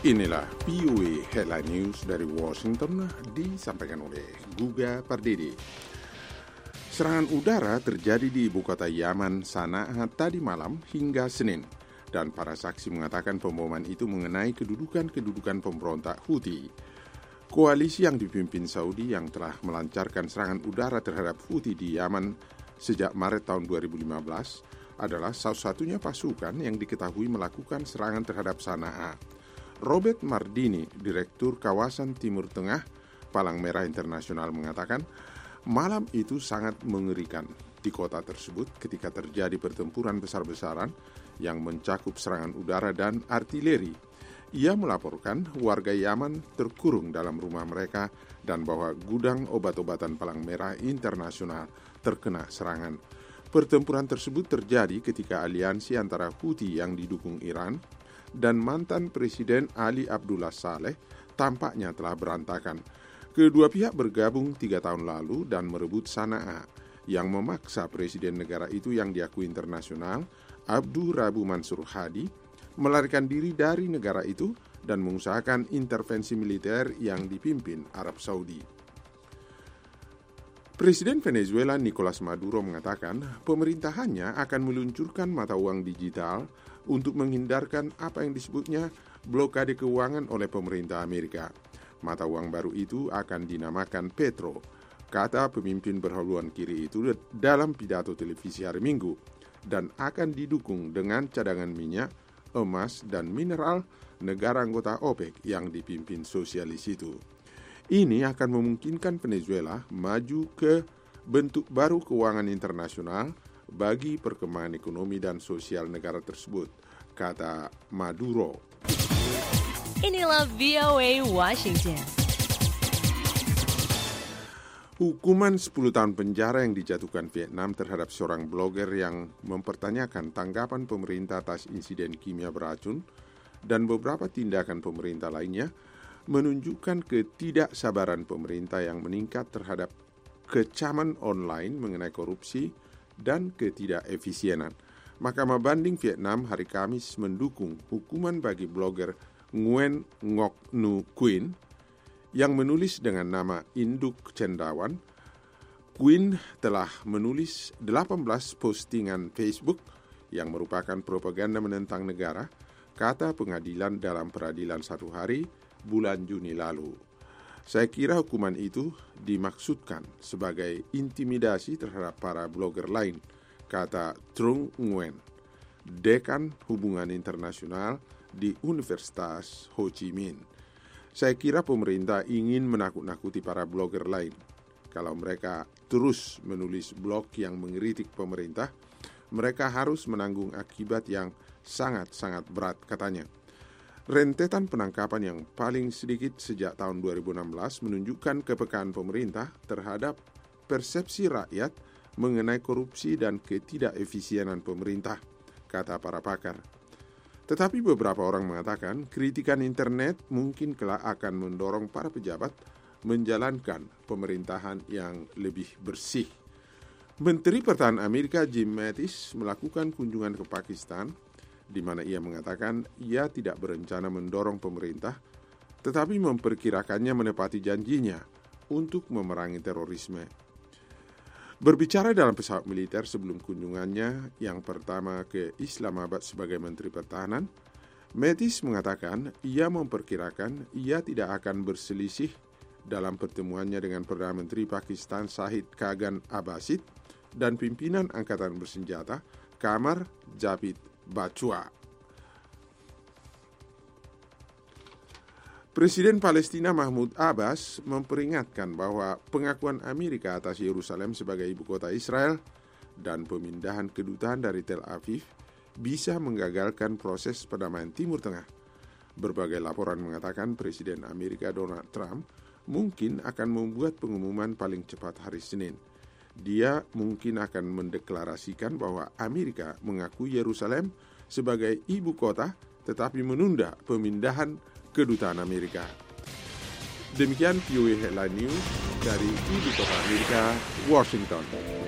Inilah VOA Headline News dari Washington disampaikan oleh Guga Pardede. Serangan udara terjadi di ibu kota Yaman, Sana'a tadi malam hingga Senin, dan para saksi mengatakan pemboman itu mengenai kedudukan pemberontak Houthi. Koalisi yang dipimpin Saudi yang telah melancarkan serangan udara terhadap Houthi di Yaman sejak Maret tahun 2015 adalah satu-satunya pasukan yang diketahui melakukan serangan terhadap Sana'a. Robert Mardini, Direktur Kawasan Timur Tengah Palang Merah Internasional mengatakan, malam itu sangat mengerikan di kota tersebut ketika terjadi pertempuran besar-besaran yang mencakup serangan udara dan artileri. Ia melaporkan warga Yaman terkurung dalam rumah mereka dan bahwa gudang obat-obatan Palang Merah Internasional terkena serangan. Pertempuran tersebut terjadi ketika aliansi antara Houthi yang didukung Iran dan mantan Presiden Ali Abdullah Saleh tampaknya telah berantakan. Kedua pihak bergabung 3 tahun lalu dan merebut Sana'a, yang memaksa Presiden negara itu yang diakui internasional, Abdu Rabu Mansur Hadi, melarikan diri dari negara itu dan mengusahakan intervensi militer yang dipimpin Arab Saudi. Presiden Venezuela Nicolas Maduro mengatakan pemerintahannya akan meluncurkan mata uang digital untuk menghindarkan apa yang disebutnya blokade keuangan oleh pemerintah Amerika. Mata uang baru itu akan dinamakan Petro, kata pemimpin berhaluan kiri itu dalam pidato televisi hari Minggu, dan akan didukung dengan cadangan minyak, emas, dan mineral negara anggota OPEC yang dipimpin sosialis itu. Ini akan memungkinkan Venezuela maju ke bentuk baru keuangan internasional bagi perkembangan ekonomi dan sosial negara tersebut, kata Maduro. Inilah VOA Washington. Hukuman 10 tahun penjara yang dijatuhkan Vietnam terhadap seorang blogger yang mempertanyakan tanggapan pemerintah atas insiden kimia beracun dan beberapa tindakan pemerintah lainnya menunjukkan ketidaksabaran pemerintah yang meningkat terhadap kecaman online mengenai korupsi dan ketidakefisienan. Mahkamah Banding Vietnam hari Kamis mendukung hukuman bagi blogger Nguyen Ngoc Nu Quyen yang menulis dengan nama Induk Cendawan. Quyen telah menulis 18 postingan Facebook yang merupakan propaganda menentang negara, kata pengadilan dalam peradilan 1 hari bulan Juni lalu. Saya kira hukuman itu dimaksudkan sebagai intimidasi terhadap para blogger lain, kata Trung Nguyen, dekan hubungan internasional di Universitas Ho Chi Minh. Saya kira pemerintah ingin menakut-nakuti para blogger lain. Kalau mereka terus menulis blog yang mengkritik pemerintah, mereka harus menanggung akibat yang sangat-sangat berat, katanya. Rentetan penangkapan yang paling sedikit sejak tahun 2016 menunjukkan kepekaan pemerintah terhadap persepsi rakyat mengenai korupsi dan ketidakefisienan pemerintah, kata para pakar. Tetapi beberapa orang mengatakan kritikan internet mungkin kelak akan mendorong para pejabat menjalankan pemerintahan yang lebih bersih. Menteri Pertahanan Amerika Jim Mattis melakukan kunjungan ke Pakistan, di mana ia mengatakan ia tidak berencana mendorong pemerintah, tetapi memperkirakannya menepati janjinya untuk memerangi terorisme. Berbicara dalam pesawat militer sebelum kunjungannya yang pertama ke Islamabad sebagai Menteri Pertahanan, Mattis mengatakan ia memperkirakan ia tidak akan berselisih dalam pertemuannya dengan Perdana Menteri Pakistan Shahid Khagan Abbasid dan pimpinan Angkatan Bersenjata Qamar Javed Bajwa. Presiden Palestina Mahmud Abbas memperingatkan bahwa pengakuan Amerika atas Yerusalem sebagai ibu kota Israel dan pemindahan kedutaan dari Tel Aviv bisa menggagalkan proses perdamaian Timur Tengah. Berbagai laporan mengatakan Presiden Amerika Donald Trump mungkin akan membuat pengumuman paling cepat hari Senin. Dia mungkin akan mendeklarasikan bahwa Amerika mengakui Yerusalem sebagai ibu kota tetapi menunda pemindahan kedutaan Amerika. Demikian VOA Headline News dari ibu kota Amerika, Washington.